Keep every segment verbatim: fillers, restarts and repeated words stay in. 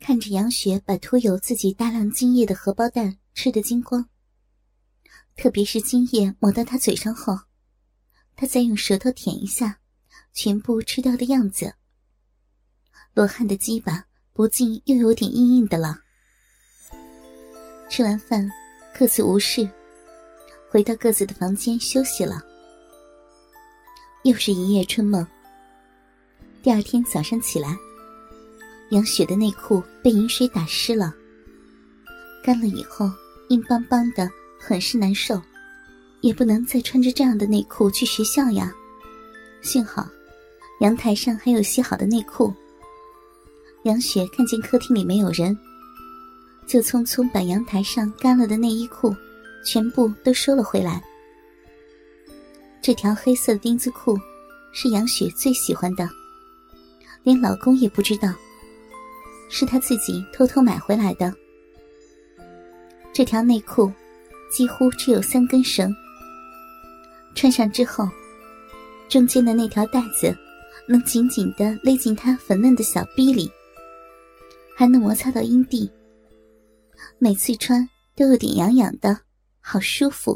看着杨雪把涂有自己大量精液的荷包蛋吃得精光，特别是精液抹到她嘴上后，她再用舌头舔一下，全部吃掉的样子，罗汉的鸡巴不禁又有点硬硬的了。吃完饭，各自无事，回到各自的房间休息了。又是一夜春梦。第二天早上起来，杨雪的内裤被饮水打湿了，干了以后硬邦邦的，很是难受，也不能再穿着这样的内裤去学校呀。幸好阳台上还有洗好的内裤。杨雪看见客厅里没有人，就匆匆把阳台上干了的内衣裤全部都收了回来。这条黑色的丁字裤是杨雪最喜欢的，连老公也不知道，是她自己偷偷买回来的。这条内裤几乎只有三根绳，穿上之后，中间的那条带子能紧紧地勒进她粉嫩的小逼里，还能摩擦到阴蒂，每次穿都有点痒痒的，好舒服。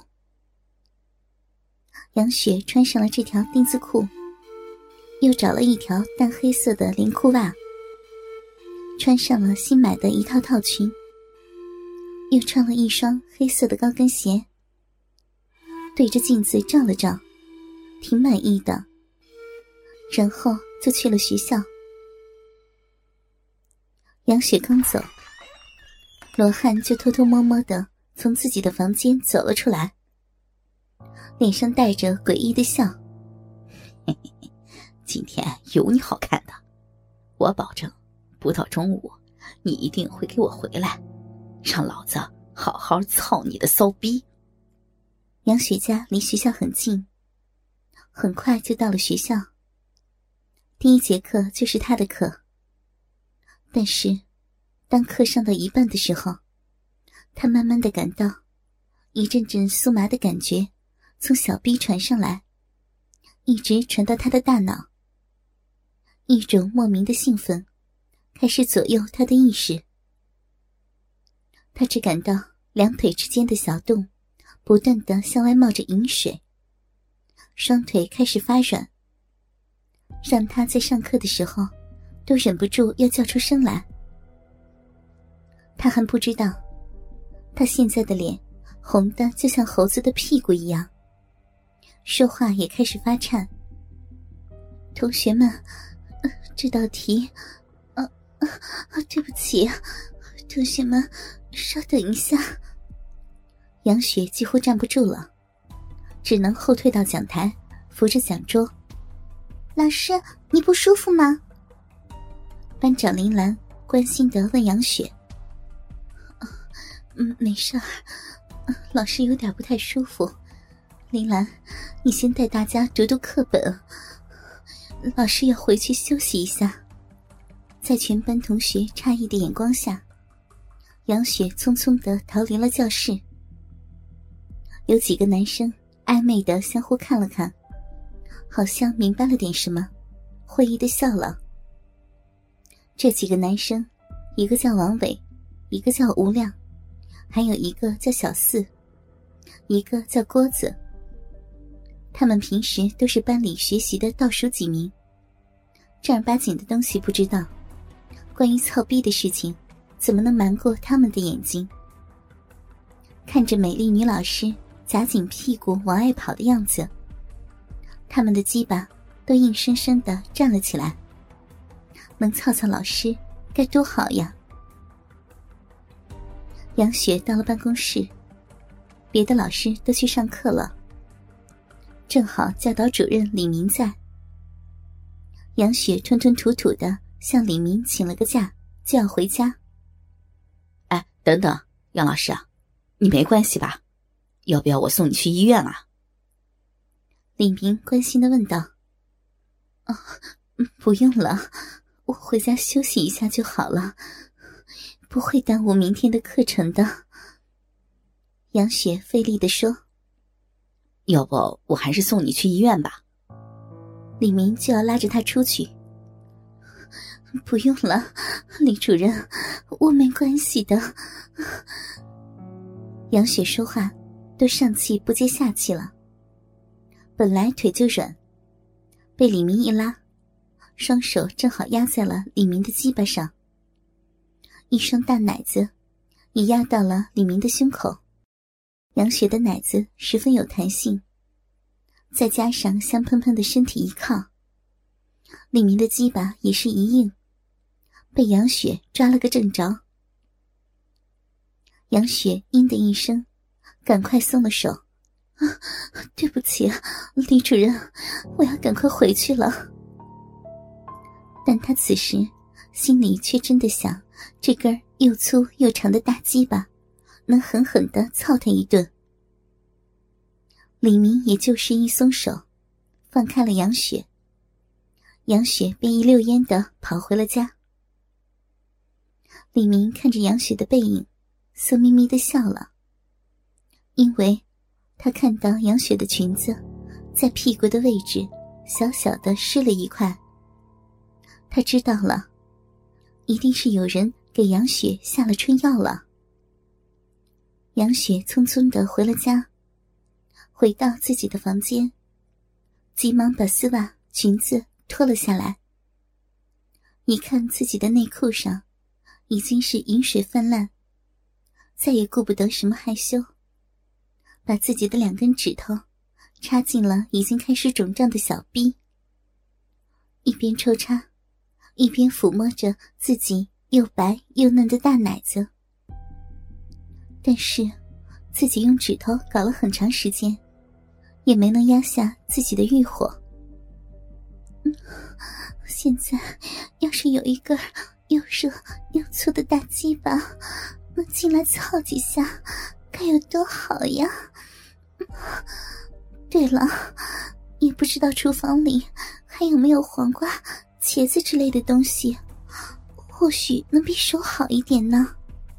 杨雪穿上了这条丁字裤，又找了一条淡黑色的连裤袜，穿上了新买的一套套裙，又穿了一双黑色的高跟鞋，对着镜子照了照，挺满意的，然后就去了学校。杨雪刚走，罗汉就偷偷摸摸地从自己的房间走了出来，脸上带着诡异的笑。 嘿嘿嘿，今天有你好看的，我保证不到中午你一定会给我回来，让老子好好操你的骚逼。 杨雪家离学校很近，很快就到了学校。第一节课就是她的课，但是当课上到一半的时候，她慢慢地感到一阵阵酥麻的感觉从小臂传上来，一直传到她的大脑。一种莫名的兴奋开始左右她的意识。她只感到两腿之间的小洞不断地向外冒着饮水，双腿开始发软，让她在上课的时候都忍不住要叫出声来。她还不知道，她现在的脸红得就像猴子的屁股一样，说话也开始发颤。同学们，呃、这道题，呃呃，对不起，同学们，稍等一下。杨雪几乎站不住了，只能后退到讲台，扶着讲桌。老师，你不舒服吗？班长林兰关心地问杨雪。嗯，没事儿，老师有点不太舒服。林兰，你先带大家读读课本，老师要回去休息一下。在全班同学诧异的眼光下，杨雪匆匆地逃离了教室。有几个男生暧昧地相互看了看，好像明白了点什么，会意地笑了。这几个男生，一个叫王伟，一个叫吴亮，还有一个叫小四，一个叫郭子。他们平时都是班里学习的倒数几名，正儿八经的东西不知道，关于操逼的事情怎么能瞒过他们的眼睛。看着美丽女老师夹紧屁股往外跑的样子，他们的鸡巴都硬生生地站了起来。能操操老师该多好呀。杨雪到了办公室，别的老师都去上课了，正好教导主任李明在。杨雪吞吞吐吐地向李明请了个假，就要回家。 哎，等等，杨老师啊，你没关系吧？要不要我送你去医院啊？ 李明关心地问道。哦，不用了，我回家休息一下就好了，不会耽误明天的课程的。杨雪费力地说。 要不我还是送你去医院吧。 李明就要拉着他出去。不用了，李主任， 我没关系的。杨雪说话都上气不接下气了，本来腿就软，被李明一拉，双手正好压在了李明的鸡巴上，一双大奶子也压到了李明的胸口。杨雪的奶子十分有弹性，再加上香喷喷的身体一靠，李明的鸡巴也是一硬，被杨雪抓了个正着。杨雪应的一声，赶快松了手。啊，对不起，李主任，我要赶快回去了。但他此时心里却真的想，这根又粗又长的大鸡巴能狠狠地操他一顿。李明也就是一松手，放开了杨雪，杨雪便一溜烟地跑回了家。李明看着杨雪的背影，色眯眯地笑了，因为他看到杨雪的裙子在屁股的位置小小的湿了一块。他知道了，一定是有人给杨雪下了春药了。杨雪匆匆地回了家，回到自己的房间，急忙把丝袜裙子脱了下来。一看自己的内裤上已经是饮水泛滥，再也顾不得什么害羞，把自己的两根指头插进了已经开始肿胀的小逼，一边抽插一边抚摸着自己又白又嫩的大奶子。但是自己用指头搞了很长时间，也没能压下自己的欲火。嗯，现在要是有一根又热又粗的大鸡巴能进来操几下，该有多好呀。嗯，对了，也不知道厨房里还有没有黄瓜、茄子之类的东西，或许能比手好一点呢。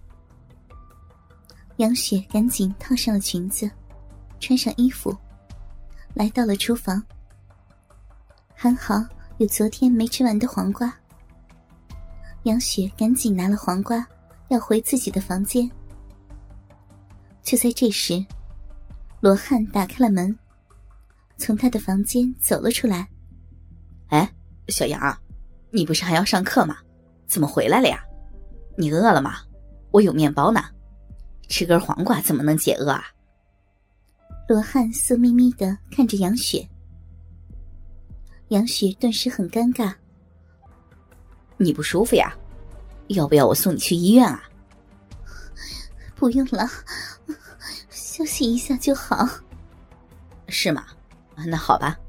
杨雪赶紧套上了裙子，穿上衣服，来到了厨房。还好有昨天没吃完的黄瓜，杨雪赶紧拿了黄瓜要回自己的房间。就在这时，罗汉打开了门，从他的房间走了出来。 哎，小杨啊，你不是还要上课吗？怎么回来了呀？你饿了吗？我有面包呢，吃根黄瓜怎么能解饿啊？ 罗汉色眯眯地看着杨雪。杨雪顿时很尴尬。 你不舒服呀？要不要我送你去医院啊？ 不用了，休息一下就好。 是吗？那好吧。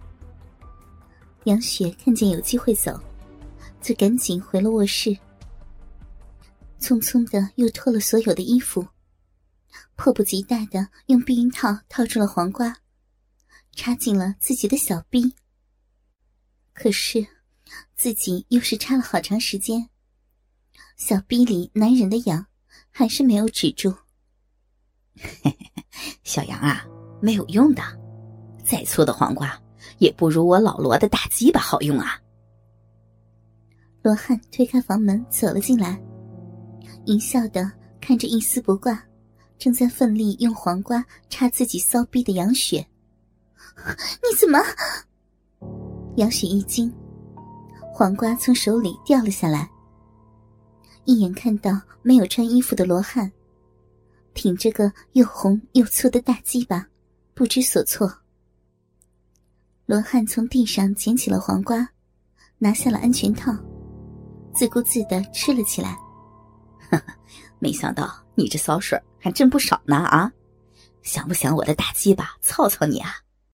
杨雪看见有机会走，就赶紧回了卧室，匆匆的又脱了所有的衣服，迫不及待的用避孕套套住了黄瓜，插进了自己的小逼。可是自己又是插了好长时间，小逼里难忍的痒还是没有止住。 小杨啊，没有用的，再粗的黄瓜也不如我老罗的大鸡巴好用啊。 罗汉推开房门走了进来，淫笑的看着一丝不挂正在奋力用黄瓜插自己骚逼的杨雪。你怎么？杨雪一惊，黄瓜从手里掉了下来，一眼看到没有穿衣服的罗汉挺着个又红又粗的大鸡巴，不知所措。罗汉从地上捡起了黄瓜，拿下了安全套，自顾自地吃了起来。 呵呵，没想到你这骚水还真不少呢啊！想不想我的大鸡巴操操你啊？